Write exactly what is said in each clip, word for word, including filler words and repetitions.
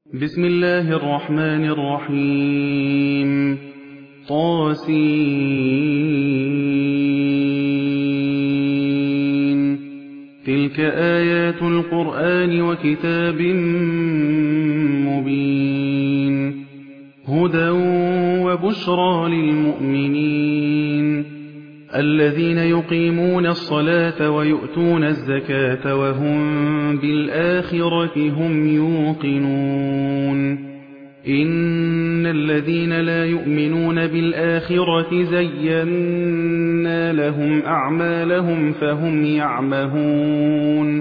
بسم الله الرحمن الرحيم طاسين تلك آيات القرآن وكتاب مبين هدى وبشرى للمؤمنين الذين يقيمون الصلاة ويؤتون الزكاة وهم بالآخرة هم يوقنون إن الذين لا يؤمنون بالآخرة زينا لهم أعمالهم فهم يعمهون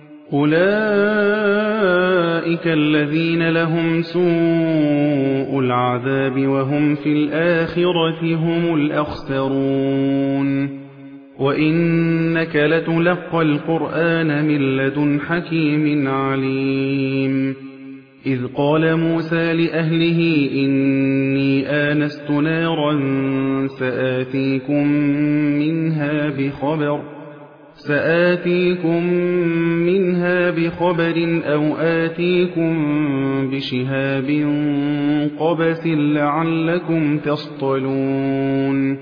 أولئك الذين لهم سوء العذاب وهم في الآخرة هم الأخسرون وإنك لتلقى القرآن من لدن حكيم عليم إذ قال موسى لأهله إني آنست نارا سآتيكم منها بخبر سآتيكم منها بخبر أو آتيكم بشهاب قبس لعلكم تصطلون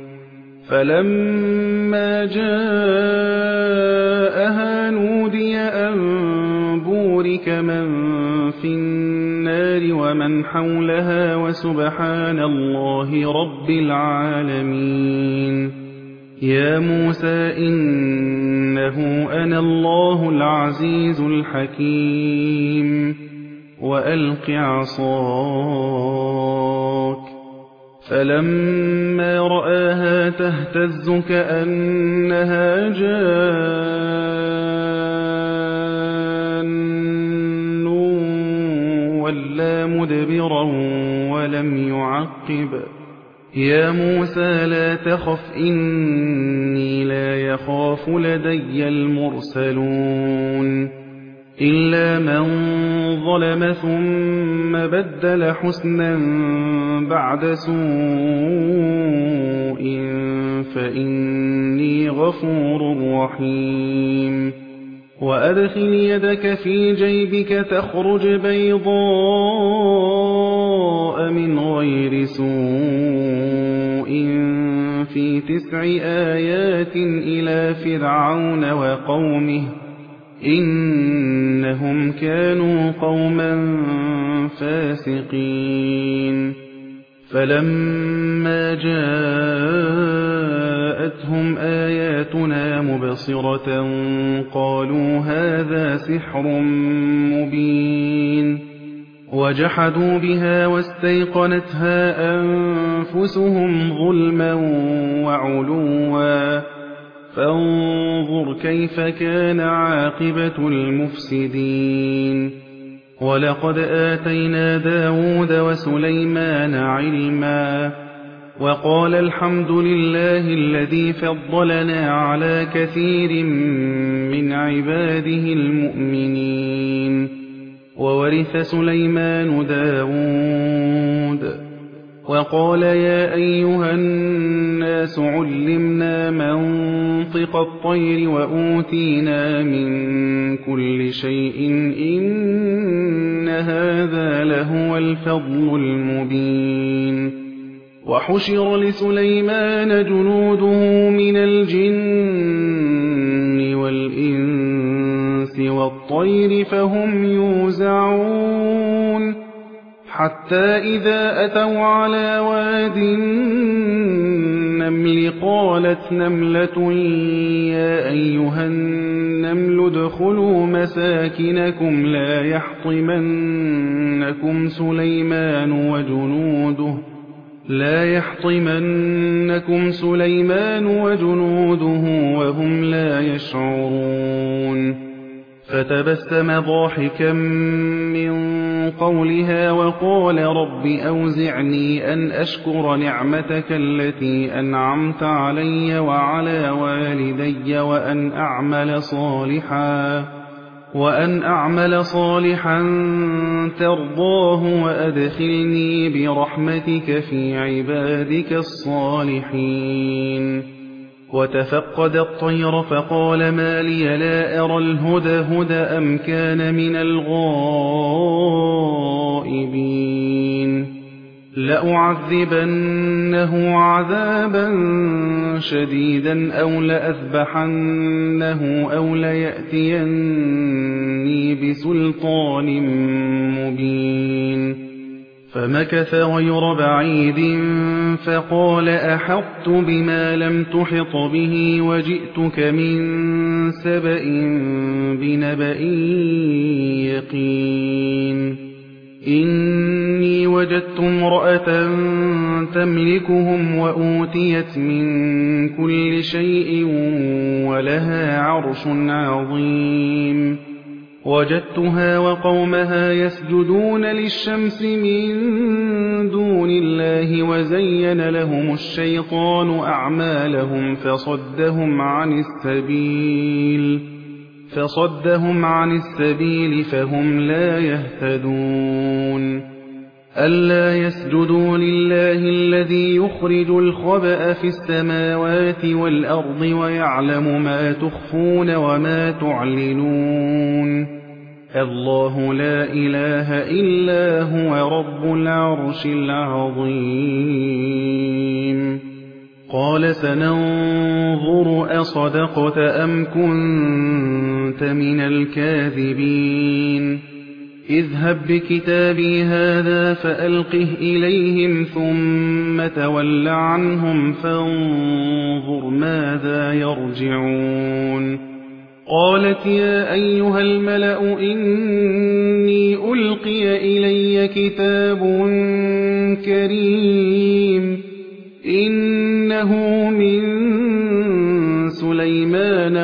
فلما جاءها نودي أن بورك من في النار ومن حولها وسبحان الله رب العالمين يا موسى إنه أنا الله العزيز الحكيم وألق عصاك فلما رآها تهتز كأنها جان ولا مدبرا ولم يعقب يا موسى لا تخف إني لا يخاف لدي المرسلون إلا من ظلم ثم بدل حسنا بعد سوء فإني غفور رحيم وأدخل يدك في جيبك تخرج بيضاء من غير سوء في تسع آيات إلى فرعون وقومه إنهم كانوا قوما فاسقين فلما جاءتهم آياتنا مبصرة قالوا هذا سحر مبين وجحدوا بها واستيقنتها أنفسهم ظلما وعلوا فانظر كيف كان عاقبة المفسدين ولقد آتينا داود وسليمان علما وقال الحمد لله الذي فضلنا على كثير من عباده المؤمنين وورث سليمان داود وقال يا أيها الناس علمنا منطق الطير وأوتينا من كل شيء إن هذا لهو الفضل المبين وحشر لسليمان جنوده من الجن والإنس والطير فهم يوزعون حتى إذا أتوا على واد النمل قالت نملة يا أيها النمل ادخلوا مساكنكم لا يحطمنكم سليمان وجنوده لا يحطمنكم سليمان وجنوده وهم لا يشعرون فتبسم ضاحكا من قولها وقال رب أوزعني أن أشكر نعمتك التي أنعمت علي وعلى والدي وأن أعمل صالحا وأن أعمل صالحا ترضاه وأدخلني برحمتك في عبادك الصالحين وتفقد الطير فقال ما لي لا أرى الهدهد أم كان من الغائبين لأعذبنه عذابا شديدا أو لأذبحنه أو ليأتيني بسلطان مبين. فمكث غير بعيد فقال أحطت بما لم تحط به وجئتك من سبأ بنبأ يقين. إني وجدت امرأة تملكهم وأوتيت من كل شيء ولها عرش عظيم. وجدتها وقومها يسجدون للشمس من دون الله وزين لهم الشيطان أعمالهم فصدهم عن السبيل فصدهم عن السبيل فهم لا يهتدون. ألا يسجدوا لله الذي يخرج الخبأ في السماوات والأرض ويعلم ما تخفون وما تعلنون. الله لا إله إلا هو رب العرش العظيم. قال سننظر أصدقت أم كنت من الكاذبين. اذهب بكتابي هذا فألقه إليهم ثم تول عنهم فانظر ماذا يرجعون. قالت يا أيها الملأ إني ألقي إلي كتاب كريم إنه من سليمان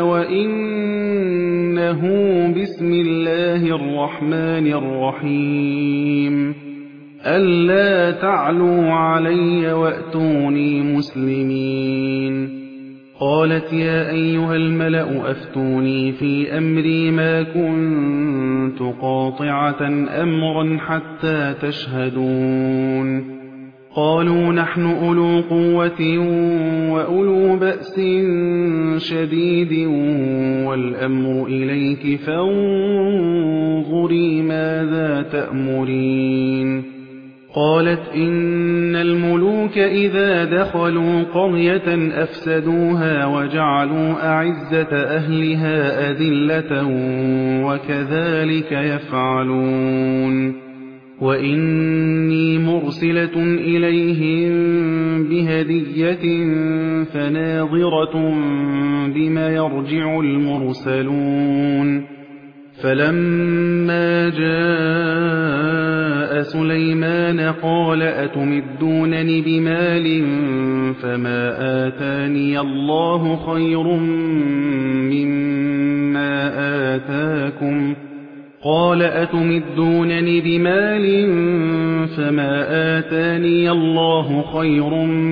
وإنه بسم الله الرحمن الرحيم. ألا تعلوا علي وأتوني مسلمين. قالت يا أيها الملأ أفتوني في أمري ما كنت قاطعة أمرا حتى تشهدون. قالوا نحن أولو قوة وأولو بأس شديد والأمر إليك فانظري ماذا تأمرين. قالت إن الملوك إذا دخلوا قرية أفسدوها وجعلوا أعزة أهلها أذلة وكذلك يفعلون. وإني مرسلة إليهم بهدية فناظرة بما يرجع المرسلون. فلما جاء سليمان قال أتمدونني بمال فما آتاني الله خير مما آتاكم قال أتمدونني بمال فما آتاني الله خير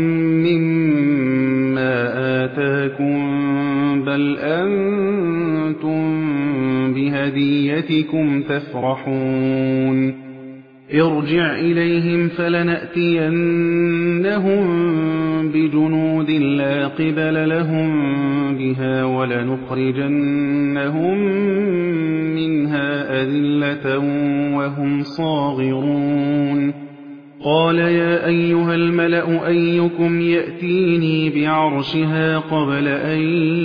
مما آتاكم بل أنتم بهديتكم تفرحون. ارجع إليهم فلنأتينهم بجنود لا قبل لهم بها ولنخرجنهم منها أذلة وهم صاغرون. قال يا أيها الملأ أيكم يأتيني بعرشها قبل أن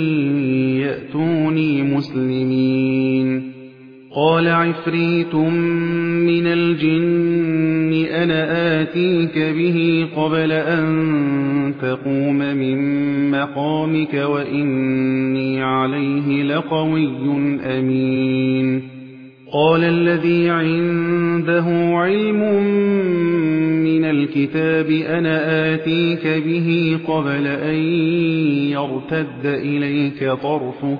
يأتوني مسلمين. قال عفريت من الجن أنا آتيك به قبل أن تقوم من مقامك وإني عليه لقوي أمين. قال الذي عنده علم من الكتاب أنا آتيك به قبل أن يرتد إليك طرفك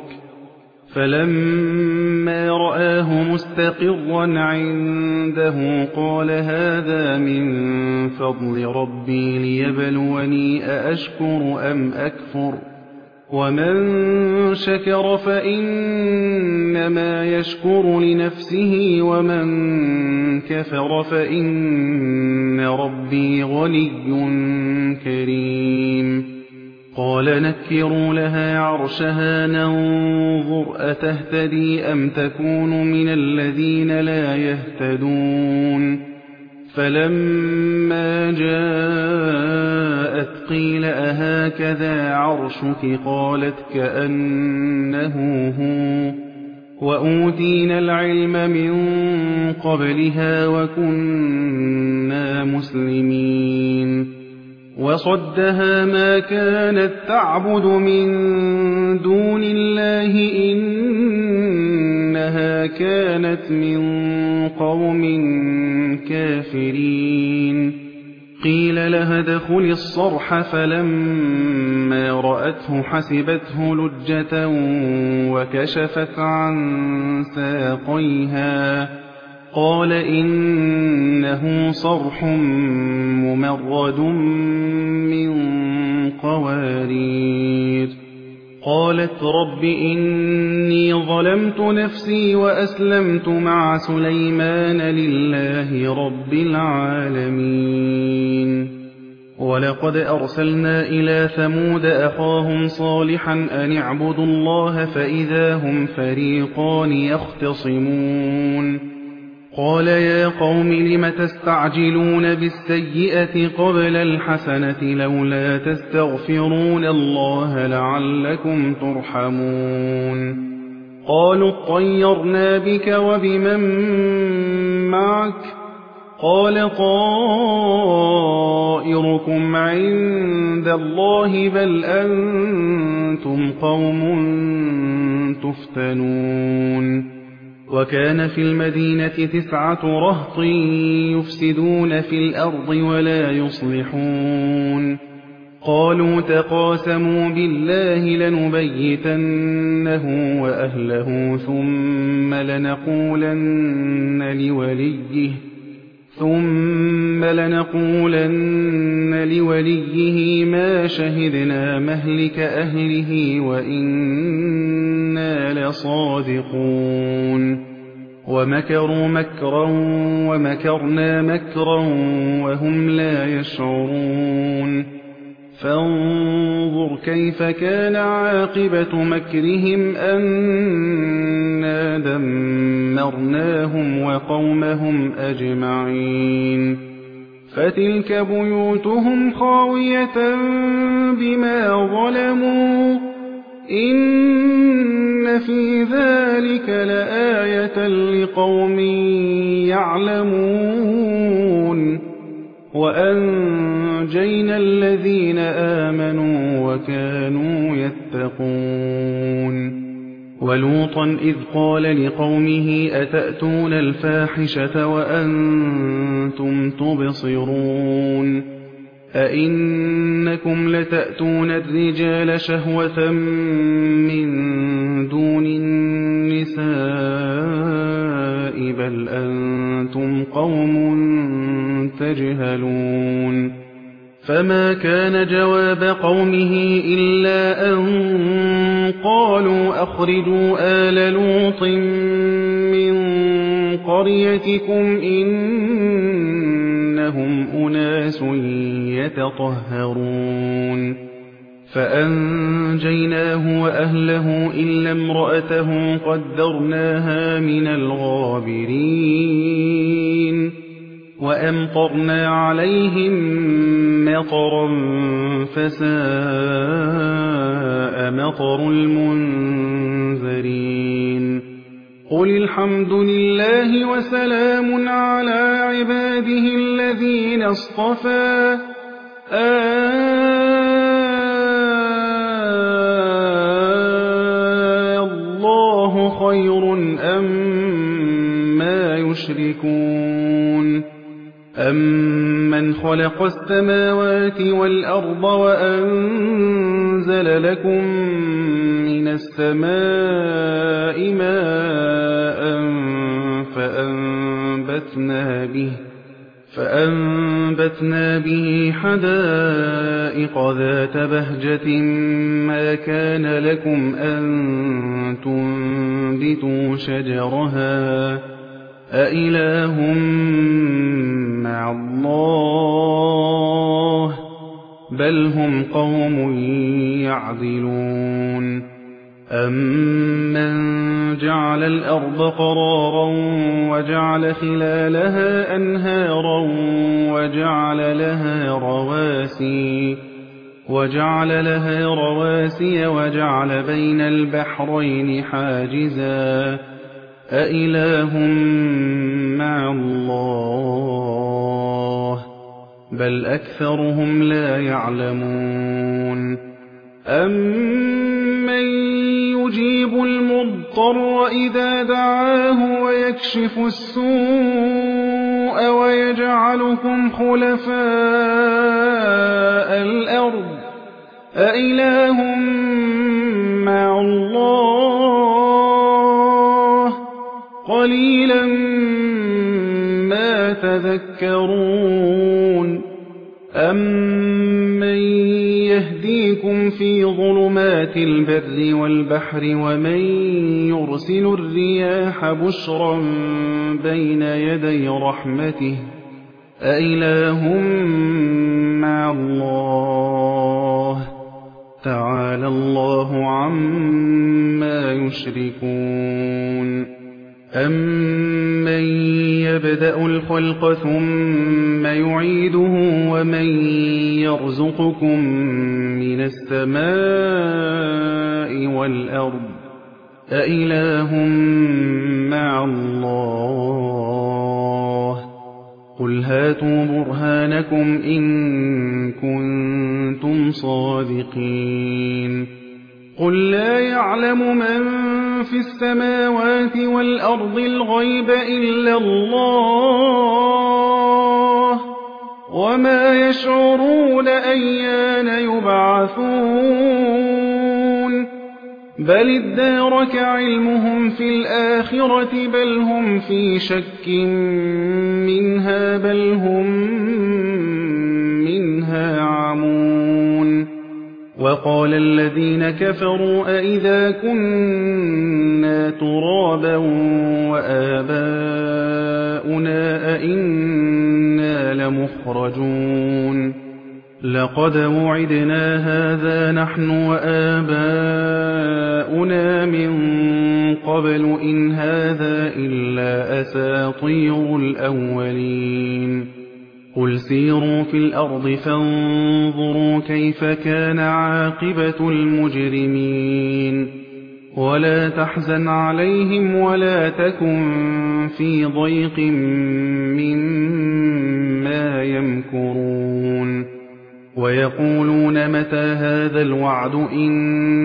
فلما رآه مستقرا عنده قال هذا من فضل ربي ليبلوني أأشكر أم أكفر ومن شكر فإنما يشكر لنفسه ومن كفر فإن ربي غني كريم. قال نكروا لها عرشها ننظر أتهتدي أم تكون من الذين لا يهتدون. فَلَمَّا جَاءَتْ قِيلَ أَهَٰكَذَا عَرْشُكِ ۖ قَالَتْ كَأَنَّهُ هُوَ ۚ وَأُوتِينَا الْعِلْمَ مِن قَبْلِهَا وَكُنَّا مُسْلِمِينَ وَصَدَّهَا مَا كَانَت تَّعْبُدُ مِن دُونِ اللَّهِ ۖ إِنَّهَا كَانَتْ مِن قَوْمٍ كَافِرِينَ قِيلَ لَهَا ادْخُلِي الصَّرْحَ فَلَمَّا رَأَتْهُ حَسِبَتْهُ لُجَّةً وَكَشَفَتْ عَن سَاقَيْهَا قَالَ إِنَّهُ صَرْحٌ مُّمَرَّدٌ مِّن قَوَارِيرَ قَالَتْ رَبِّ إِنِّي ظَلَمْتُ نَفْسِي وَأَسْلَمْتُ مَعَ سُلَيْمَانَ لِلَّهِ رَبِّ الْعَالَمِينَ وَلَقَدْ أَرْسَلْنَا إِلَىٰ ثَمُودَ أَخَاهُمْ صَالِحًا أَنِ اعْبُدُوا اللَّهَ فَإِذَا هُمْ فَرِيقَانِ يَخْتَصِمُونَ قَالَ يَا قَوْمِ لِمَ تَسْتَعْجِلُونَ بِالسَّيِّئَةِ قَبْلَ الْحَسَنَةِ لَوْلَا تَسْتَغْفِرُونَ اللَّهَ لَعَلَّكُمْ تُرْحَمُونَ قَالُوا اطَّيَّرْنَا بِكَ وَبِمَن مَّعَكَ ۚ قَالَ طَائِرُكُمْ عِندَ اللَّهِ بَلْ أَنتُمْ قَوْمٌ تُفْتَنُونَ وَكَانَ فِي الْمَدِينَةِ تِسْعَةُ رَهْطٍ يُفْسِدُونَ فِي الْأَرْضِ وَلَا يُصْلِحُونَ قَالُوا تَقَاسَمُوا بِاللَّهِ لَنُبَيِّتَنَّهُ وَأَهْلَهُ ثُمَّ لَنَقُولَنَّ لِوَلِيِّهِ ثُمَّ لَنَقُولَنَّ لِوَلِيِّهِ مَا شَهِدْنَا مَهْلِكَ أَهْلِهِ وَإِنَّا لَصَادِقُونَ وَمَكَرُوا مَكْرًا وَمَكَرْنَا مَكْرًا وَهُمْ لَا يَشْعُرُونَ فَانظُرْ كَيْفَ كَانَ عَاقِبَةُ مَكْرِهِمْ أَنَّا دَمَّرْنَاهُمْ وَقَوْمَهُمْ أَجْمَعِينَ فَتِلْكَ بُيُوتُهُمْ خَاوِيَةً بِمَا ظَلَمُوا ۗ إِنَّ فِي ذَلِكَ لَآيَةً لِقَوْمٍ يَعْلَمُونَ وَأَنجَيْنَا الَّذِينَ آمَنُوا وَكَانُوا يَتَّقُونَ وَلُوطًا إِذْ قَالَ لِقَوْمِهِ أَتَأْتُونَ الْفَاحِشَةَ وَأَنتُمْ تُبْصِرُونَ أَئِنَّكُمْ لَتَأْتُونَ الرِّجَالَ شَهْوَةً مِّن دُونِ النِّسَاءِ بَلْ أَنتُمْ قَوْمٌ تَجْهَلُونَ فَمَا كَانَ جَوَابَ قَوْمِهِ إِلَّا أَن قَالُوا أَخْرِجُوا آلَ لُوطٍ مِّن قَرْيَتِكُمْ إِنَّهُمْ أُنَاسٌ يَتَطَهَّرُونَ فَأَنجَيْنَاهُ وَأَهْلَهُ إِلَّا امْرَأَتَهُ قَدَّرْنَاهَا مِنَ الْغَابِرِينَ وَأَمْطَرْنَا عَلَيْهِم مَّطَرًا فَسَاءَ مَطَرُ الْمُنذَرِينَ قُلِ الْحَمْدُ لِلَّهِ وَسَلَامٌ عَلَىٰ عِبَادِهِ الَّذِينَ اصْطَفَىٰ آللَّهُ خَيْرٌ أَمَّا يُشْرِكُونَ أَمَّنْ خَلَقَ السَّمَاوَاتِ وَالْأَرْضَ وَأَنزَلَ لَكُم مِّنَ السَّمَاءِ مَاءً فَأَنبَتْنَا بِهِ فَأَنبَتْنَا بِهِ حَدَائِقَ ذَاتَ بَهْجَةٍ مَّا كَانَ لَكُمْ أَن تُنبِتُوا شَجَرَهَا أَإِلَٰهٌ مَّعَ اللَّهِ ۚ بَلْ هُمْ قَوْمٌ يَعْدِلُونَ أَمَّن جَعَلَ الْأَرْضَ قَرَارًا وجعل خلالها أنهارا وجعل لها رواسي وجعل لها رواسي وجعل بين البحرين حاجزا أإله مع الله بل أكثرهم لا يعلمون أمن يجيب المضطر إذا دعاه ويكشف السوء ويجعلكم خلفاء الأرض أإله مع الله قليلا ما تذكرون أمن يهديكم في ظلمات البر والبحر ومن يرسل الرياح بشرا بين يدي رحمته أإله مع الله تعالى الله عما يشركون أمن يبدأ الخلق ثم يعيده ومن يرزقكم من السماء والأرض أإله مع الله قل هاتوا برهانكم إن كنتم صادقين قل لا يعلم من في السماوات والأرض الغيب إلا الله وما يشعرون أيان يبعثون بل ادارك علمهم في الآخرة بل هم في شك منها بل هم منها عمون وقال الذين كفروا أئذا كنا ترابا وآباؤنا أئنا لمخرجون لقد وعدنا هذا نحن وآباؤنا من قبل إن هذا إلا أساطير الأولين قل سيروا في الأرض فانظروا كيف كان عاقبة المجرمين ولا تحزن عليهم ولا تكن في ضيق مما يمكرون ويقولون متى هذا الوعد إن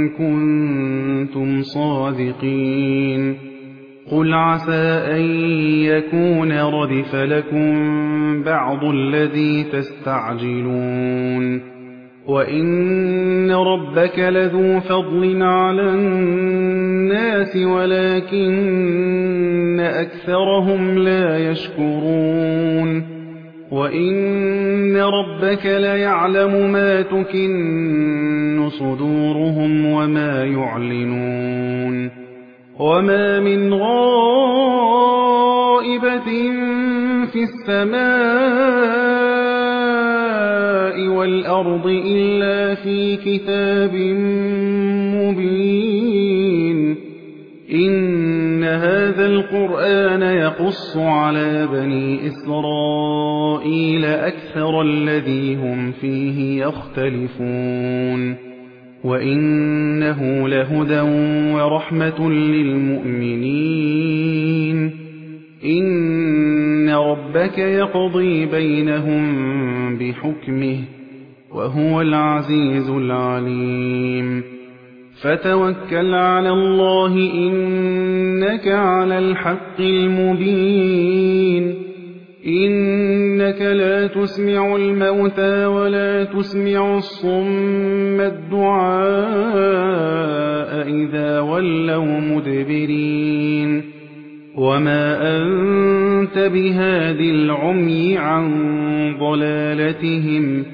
كنتم صادقين قل عسى أن يكون ردف لكم بعض الذي تستعجلون وإن ربك لذو فضل على الناس ولكن أكثرهم لا يشكرون وإن ربك ليعلم ما تكن صدورهم وما يعلنون وما من غائبة في السماء والأرض إلا في كتاب مبين إن هذا القرآن يقص على بني إسرائيل أكثر الذي هم فيه يختلفون وإنه لهدى ورحمة للمؤمنين إن ربك يقضي بينهم بحكمه وهو العزيز العليم فتوكل على الله إنك على الحق المبين إنك لا تسمع الموتى ولا تسمع الصم الدعاء إذا ولوا مدبرين وما أنت بهاد العمي عن ضلالتهم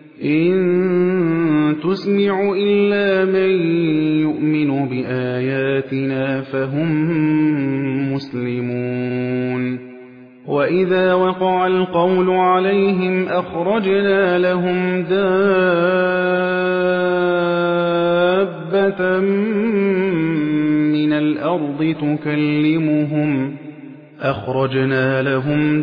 إن تسمع إلا من يؤمن بآياتنا فهم مسلمون وإذا وقع القول عليهم أخرجنا لهم دابة من الأرض تكلمهم أخرجنا لهم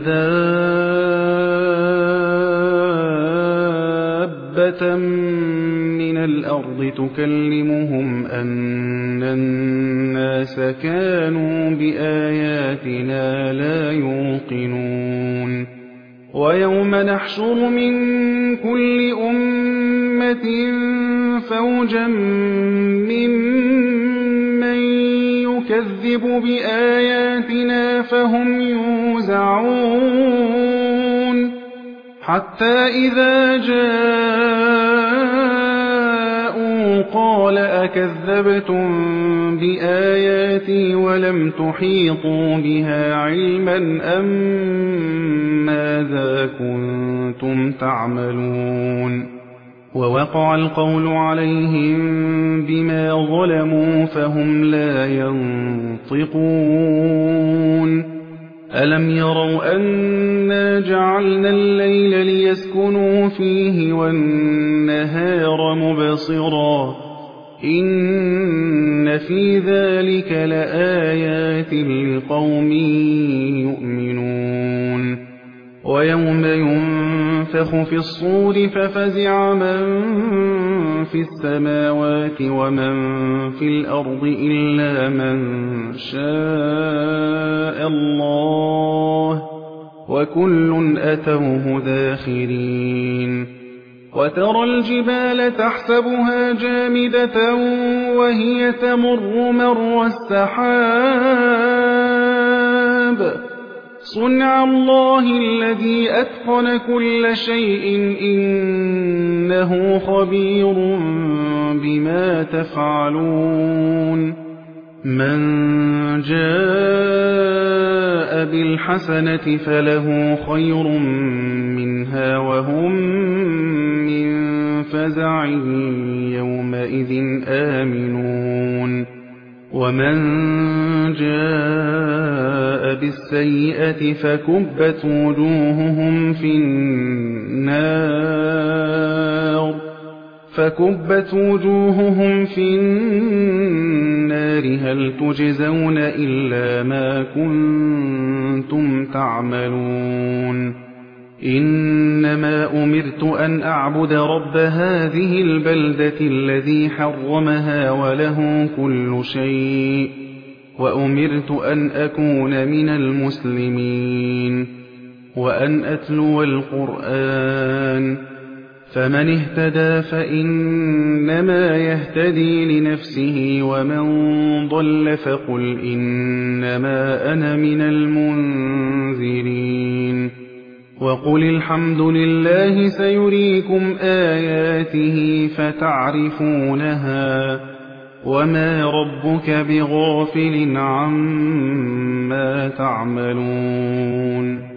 دابة من الأرض تكلمهم أن الناس كانوا بآياتنا لا يوقنون ويوم نحشر من كل أمة فوجا ممن يكذب بآياتنا فهم يوزعون حتى إذا جاءوا قال أكذبتم بآياتي ولم تحيطوا بها علما أم ماذا كنتم تعملون ووقع القول عليهم بما ظلموا فهم لا ينطقون ألم يروا أنا جعلنا الليل ليسكنوا فيه والنهار مبصرا إن في ذلك لآيات لقوم يؤمنون ويوم ينفخ في الصور ففزع من في السماوات ومن في الأرض إلا من شاء الله وكل أتوه داخرين وترى الجبال تحسبها جامدة وهي تمر مر السحاب صنع الله الذي أتقن كل شيء إنه خبير بما تفعلون من جاء بالحسنة فله خير منها وهم من فزع يومئذ آمنون ومن جاء بالسيئة فكبت وجوههم في النار فكبت وجوههم في النار هل تجزون إلا ما كنتم تعملون إنما أمرت أن أعبد رب هذه البلدة الذي حرمها وله كل شيء وأمرت أن أكون من المسلمين وأن أتلو القرآن فمن اهتدى فإنما يهتدي لنفسه ومن ضل فقل إنما أنا من المنذرين وقل الحمد لله سيريكم آياته فتعرفونها وما ربك بغافل عما تعملون